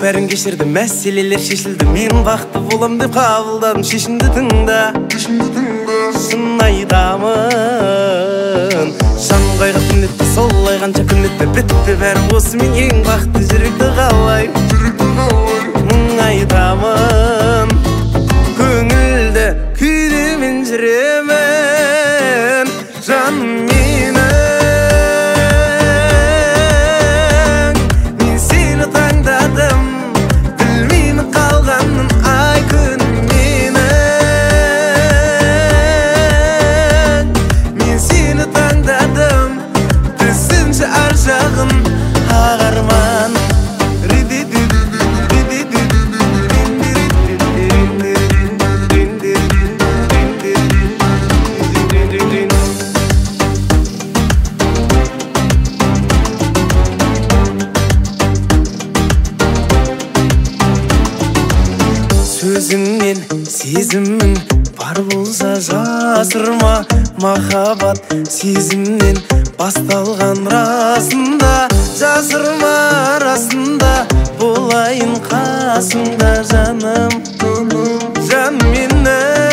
бәрін кешірдім, мәселелер шешілді. Мен бақытты болам деп қабылдадым шешімді тыңда. Шын айтамын, жаным қайғы түнетті, солай қанша күн өтті, бітті бәрі осымен. Ең бақытты жүректі қалайым, мың айтамын, көңілді күйдемен жүремін. Жаным менің, мен сені таңдадым, білмеймін қалғанын ай күнім менің. Мен сені таңдадым, түсінші ар жағын ағарман. Сөзіңнен сезімің бар болса жасырма. Махаббат сезімнен басталған расында, жасырма расында, болайын қасыңда жаным, жан менің.